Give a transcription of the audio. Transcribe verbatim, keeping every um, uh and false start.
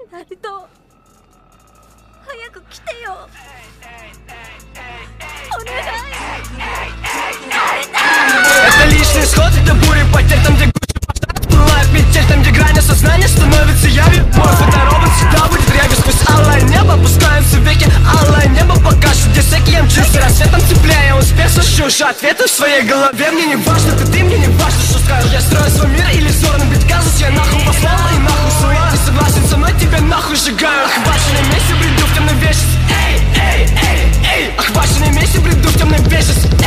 ナルト、早く来てよ。お願い。 Это лишний исход, это буря потерь. Там, где гуще пожар, плывает метель. Там, где грани сознания становится явью. Мой фоторобот всегда будет рябью. Сквозь алое небо опускаются веки. Алое небо покажет, где всякий я мчусь. Рассветом цепляя успех, слышу уже ответы в своей голове. Мне не важно, ты ты, мне не важно, что скажешь. Я строю свой мир иллюзорно, ведь казус я нахуй послала и нахуй сула. Ты согласен со мной, тебя нахуй сжигаю. Охваченный местью бреду в темной вечности. Эй, эй, эй, эй. Охваченный местью бреду в темной вечности.